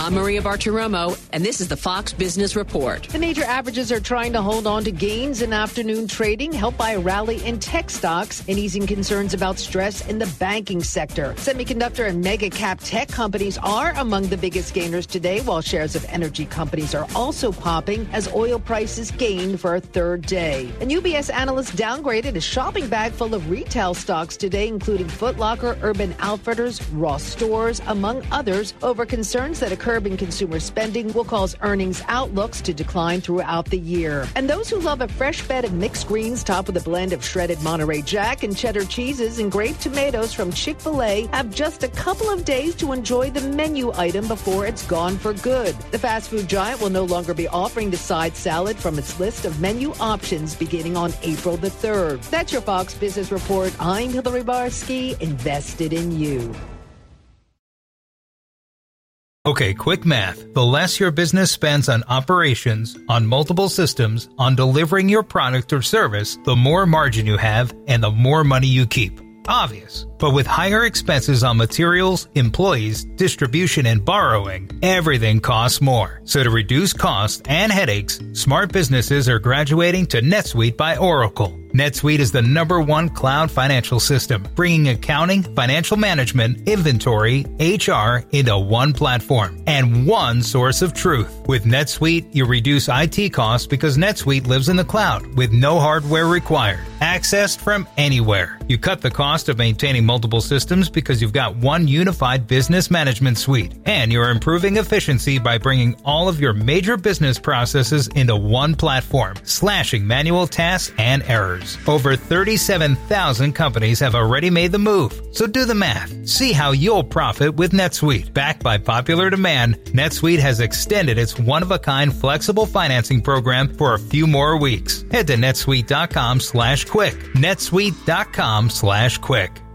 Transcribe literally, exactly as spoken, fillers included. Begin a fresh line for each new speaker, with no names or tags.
I'm Maria Bartiromo, and this is the Fox Business Report.
The major averages are trying to hold on to gains in afternoon trading, helped by a rally in tech stocks and easing concerns about stress in the banking sector. Semiconductor and mega cap tech companies are among the biggest gainers today, while shares of energy companies are also popping as oil prices gain for a third day. And U B S analysts downgraded a shopping bag full of retail stocks today, including Foot Locker, Urban Outfitters, Ross Stores, among others, over concerns that a curb in consumer spending will cause earnings outlooks to decline throughout the year. And those who love a fresh bed of mixed greens topped with a blend of shredded Monterey Jack and cheddar cheeses and grape tomatoes from Chick-fil-A have just a couple of days to enjoy the menu item before it's gone for good. The fast food giant will no longer be offering the side salad from its list of menu options beginning on April the third. That's your Fox Business Report. I'm Hillary Barsky, invested in you.
Okay, quick math. The less your business spends on operations, on multiple systems, on delivering your product or service, the more margin you have and the more money you keep. Obvious. But with higher expenses on materials, employees, distribution, and borrowing, everything costs more. So to reduce costs and headaches, smart businesses are graduating to NetSuite by Oracle. NetSuite is the number one cloud financial system, bringing accounting, financial management, inventory, H R into one platform and one source of truth. With NetSuite, you reduce I T costs because NetSuite lives in the cloud with no hardware required, accessed from anywhere. You cut the cost of maintaining multiple systems because you've got one unified business management suite, and you're improving efficiency by bringing all of your major business processes into one platform, slashing manual tasks and errors. Over thirty-seven thousand companies have already made the move. So do the math. See how you'll profit with NetSuite. Backed by popular demand, NetSuite has extended its one-of-a-kind flexible financing program for a few more weeks. Head to netsuite.com slash quick. netsuite.com slash quick.